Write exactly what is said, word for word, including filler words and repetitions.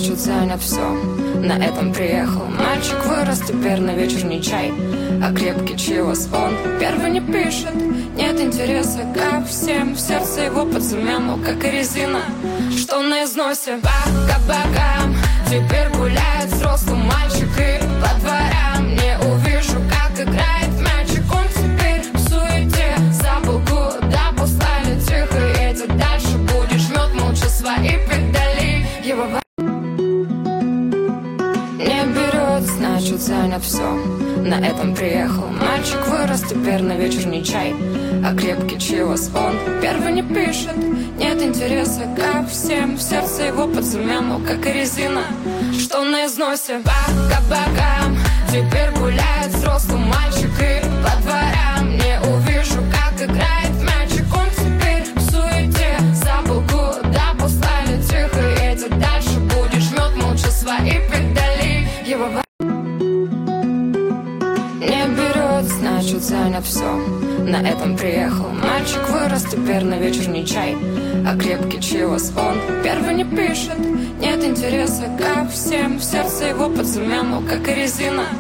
значит занят все. На этом приехал мальчик, вырос теперь на вечерний чай. А крепкий чивос он первый не пишет. Нет интереса ко всем, в сердце его под замену, как и резина, что на износе. По кабакам теперь гуляет взрослый мальчик, и по дворам не увижу, как играет в мячик. Он теперь в суете, забыл, куда послали, тихо едет дальше, будет жмет молча свои педали. Его не берет, значит занят все. На этом приехал мальчик, вырос теперь на вечерний чай. А крепкий чивос он первый не пишет. Нет интереса ко всем, в сердце его под замену, как и резина, что на износе. По кабакам теперь гуляет взрослый мальчик, и по дворам не увижу, как играет в мячик. Он теперь в суете, забыл, куда послали, тихо едет дальше, будет жмет молча свои педали. Его значит занят все. На этом приехал мальчик, вырос теперь на вечерний чай. А крепкий чивос он первый не пишет. Нет интереса ко всем, в сердце его под замену, как и резина.